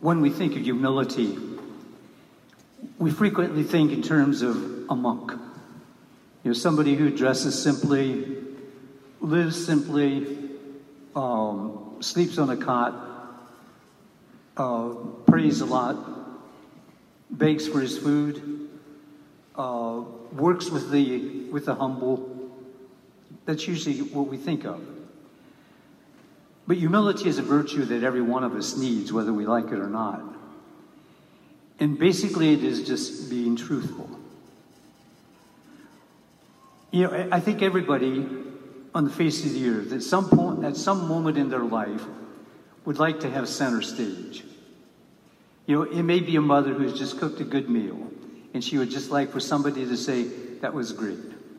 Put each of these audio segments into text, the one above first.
When we think of humility, we frequently think in terms of a monk. Somebody who dresses simply, lives simply, sleeps on a cot, prays a lot, begs for his food, works with the humble. That's usually what we think of. But humility is a virtue that every one of us needs, whether we like it or not. And basically, it is just being truthful. I think everybody on the face of the earth, at some moment in their life, would like to have center stage. It may be a mother who's just cooked a good meal, and she would just like for somebody to say, "That was great."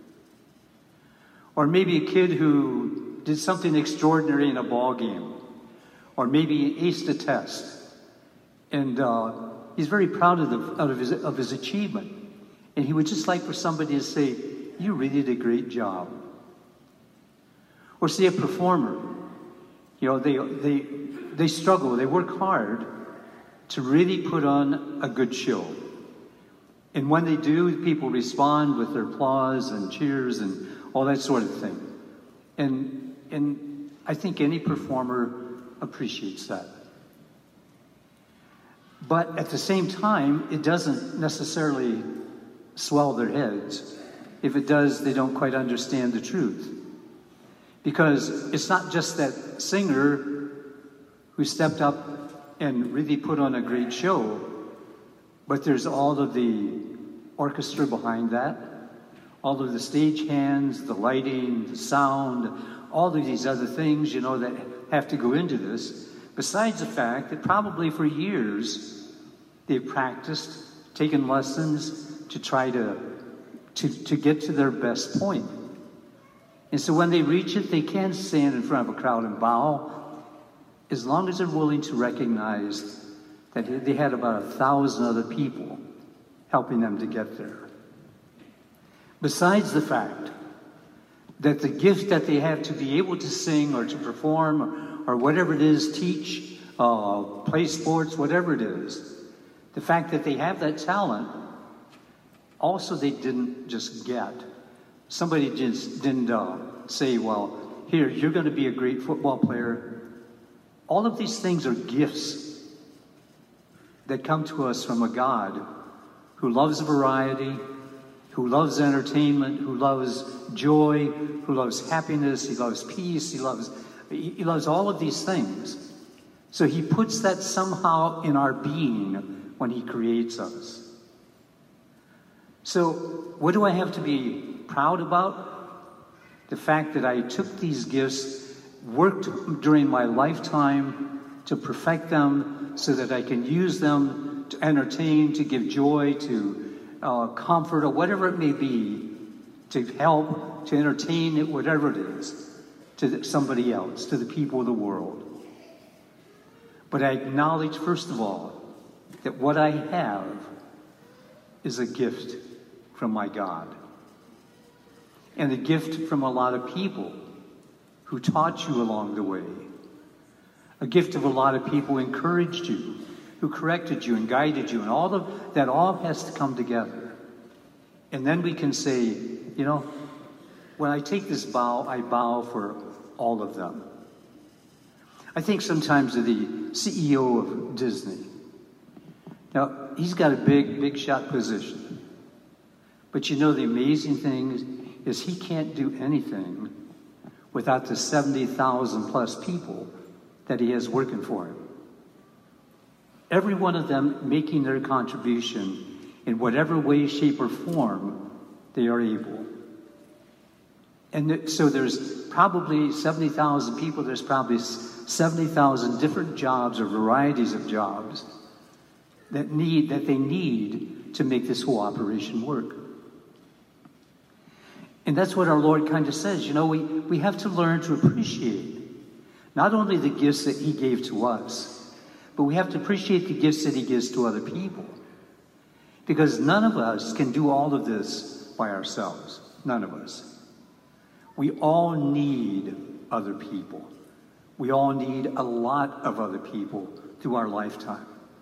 Or maybe a kid who did something extraordinary in a ball game, or maybe aced a test, and he's very proud of his achievement, and he would just like for somebody to say, "You really did a great job." Or say a performer, they struggle, they work hard to really put on a good show. And when they do, people respond with their applause and cheers and all that sort of thing. And I think any performer appreciates that. But at the same time, it doesn't necessarily swell their heads. If it does, they don't quite understand the truth. Because it's not just that singer who stepped up and really put on a great show, but there's all of the orchestra behind that, all of the stage hands, the lighting, the sound, all of these other things, that have to go into this, besides the fact that probably for years they've practiced, taken lessons to try to get to their best point. And so when they reach it, they can stand in front of a crowd and bow, as long as they're willing to recognize that they had about 1,000 other people helping them to get there. Besides the fact that the gift that they have to be able to sing or to perform or whatever it is, teach, play sports, whatever it is, the fact that they have that talent, also they didn't just get. Somebody just didn't say, "Well, here, you're going to be a great football player." All of these things are gifts that come to us from a God who loves variety, who loves entertainment, who loves joy, who loves happiness, he loves peace, he loves all of these things. So he puts that somehow in our being when he creates us. So what do I have to be proud about? The fact that I took these gifts, worked during my lifetime to perfect them so that I can use them to entertain, to give joy, to comfort, or whatever it may be, to help, to entertain, whatever it is, to somebody else, to the people of the world. But I acknowledge, first of all, that what I have is a gift from my God. And a gift from a lot of people who taught you along the way. A gift of a lot of people who encouraged you, who corrected you and guided you, and all of that all has to come together. And then we can say, when I take this bow, I bow for all of them. I think sometimes of the CEO of Disney. Now, he's got a big shot position. But the amazing thing is he can't do anything without the 70,000 plus people that he has working for him. Every one of them making their contribution in whatever way, shape, or form they are able. And so there's probably 70,000 people, there's probably 70,000 different jobs or varieties of jobs that they need to make this whole operation work. And that's what our Lord kind of says. We have to learn to appreciate not only the gifts that he gave to us, but we have to appreciate the gifts that he gives to other people. Because none of us can do all of this by ourselves. None of us. We all need other people. We all need a lot of other people through our lifetime.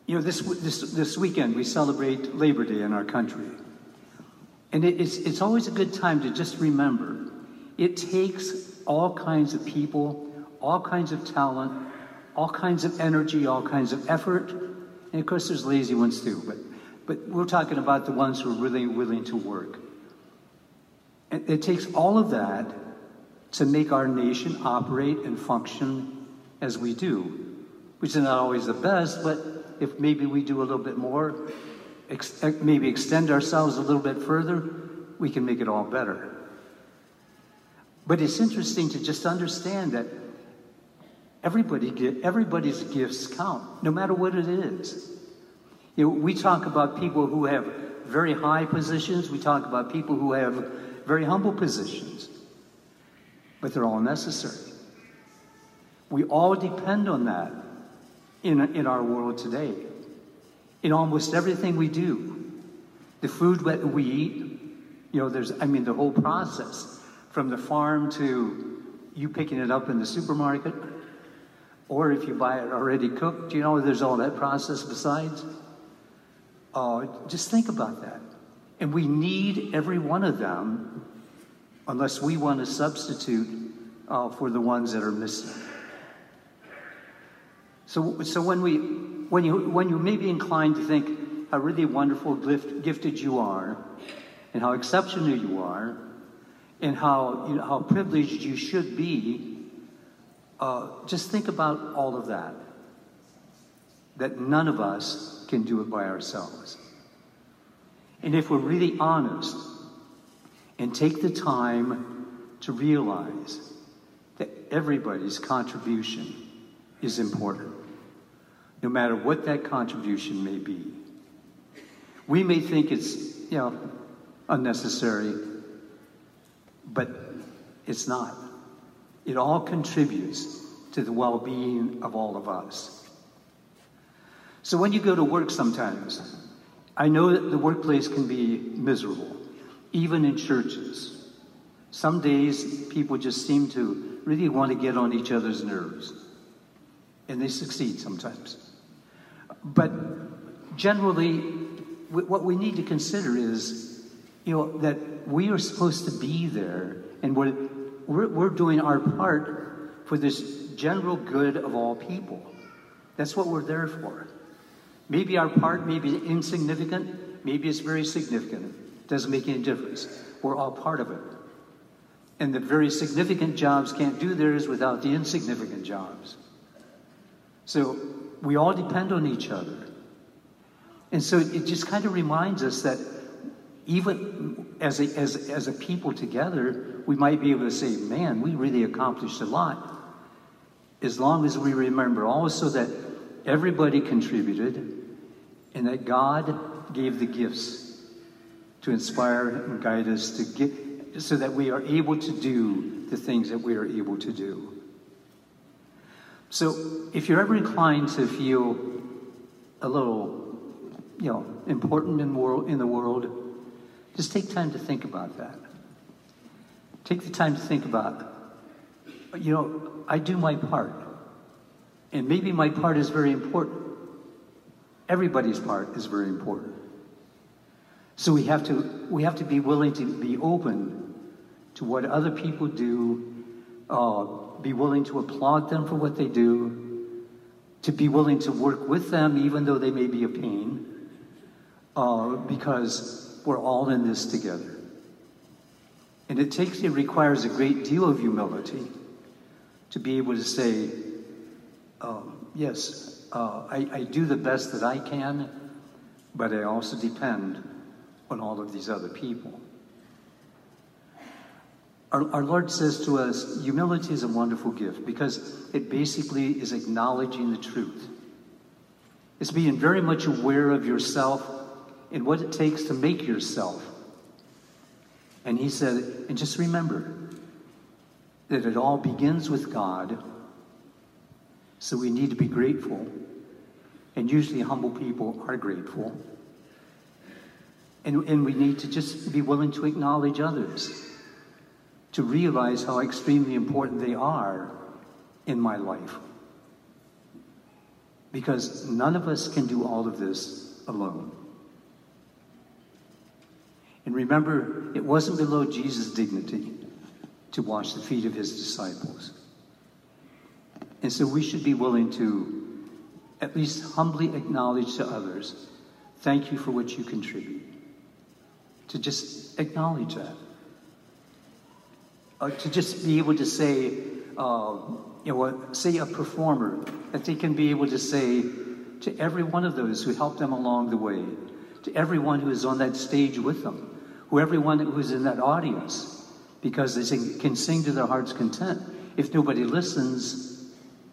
You know, this weekend we celebrate Labor Day in our country. And it's always a good time to just remember, it takes all kinds of people, all kinds of talent, all kinds of energy, all kinds of effort. And of course there's lazy ones too, but we're talking about the ones who are really willing to work. And it takes all of that to make our nation operate and function as we do, which is not always the best, but if maybe we do a little bit more, maybe extend ourselves a little bit further, we can make it all better. But it's interesting to just understand that everybody's gifts count, no matter what it is. You know, we talk about people who have very high positions. We talk about people who have very humble positions. But they're all necessary. We all depend on that in our world today. In almost everything we do. The food that we eat, you know, the whole process. From the farm to you picking it up in the supermarket. Or if you buy it already cooked, you know, there's all that process besides. Just think about that. And we need every one of them unless we want to substitute for the ones that are missing. So when you may be inclined to think how really wonderful, gifted you are, and how exceptional you are, and how privileged you should be, just think about all of that. That none of us can do it by ourselves. And if we're really honest and take the time to realize that everybody's contribution is important, no matter what that contribution may be. We may think it's, you know, unnecessary, but it's not. It all contributes to the well-being of all of us. So when you go to work sometimes, I know that the workplace can be miserable, even in churches. Some days people just seem to really want to get on each other's nerves. And they succeed sometimes. But generally, what we need to consider is, you know, that we are supposed to be there, and we're doing our part for this general good of all people. That's what we're there for. Maybe our part may be insignificant, maybe it's very significant. Doesn't make any difference. We're all part of it. And the very significant jobs can't do theirs without the insignificant jobs. So we all depend on each other. And so it just kind of reminds us that even as a people together, we might be able to say, man, we really accomplished a lot. As long as we remember also that everybody contributed and that God gave the gifts to inspire and guide us to get, so that we are able to do the things that we are able to do. So if you're ever inclined to feel a little, you know, important in the world, just take time to think about that. Take the time to think about, you know, I do my part. And maybe my part is very important. Everybody's part is very important. So we have to be willing to be open to what other people do, be willing to applaud them for what they do, to be willing to work with them even though they may be a pain, because we're all in this together. And it requires a great deal of humility to be able to say, yes, I do the best that I can, but I also depend on all of these other people. Our Lord says to us, humility is a wonderful gift because it basically is acknowledging the truth. It's being very much aware of yourself and what it takes to make yourself. And he said, and just remember that it all begins with God. So we need to be grateful. And usually humble people are grateful. And we need to just be willing to acknowledge others, to realize how extremely important they are in my life. because none of us can do all of this alone. And remember, it wasn't below Jesus' dignity to wash the feet of his disciples. And so we should be willing to at least humbly acknowledge to others, thank you for what you contribute. To just acknowledge that. To just be able to say, say a performer, that they can be able to say to every one of those who helped them along the way, to everyone who is on that stage with them, everyone who is in that audience, because they can sing to their heart's content. If nobody listens,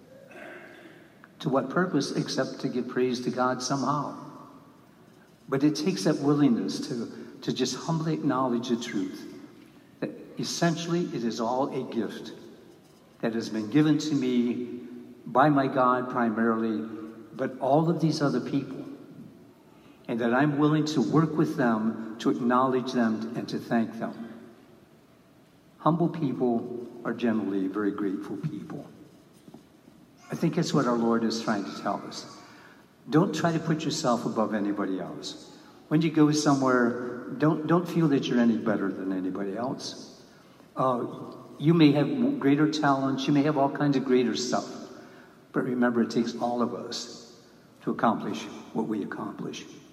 to what purpose except to give praise to God somehow? But it takes that willingness to just humbly acknowledge the truth that essentially it is all a gift that has been given to me by my God primarily, but all of these other people, and that I'm willing to work with them, to acknowledge them, and to thank them. Humble people are generally very grateful people. I think that's what our Lord is trying to tell us. Don't try to put yourself above anybody else. When you go somewhere, don't feel that you're any better than anybody else. You may have greater talents, you may have all kinds of greater stuff, but remember, it takes all of us to accomplish what we accomplish.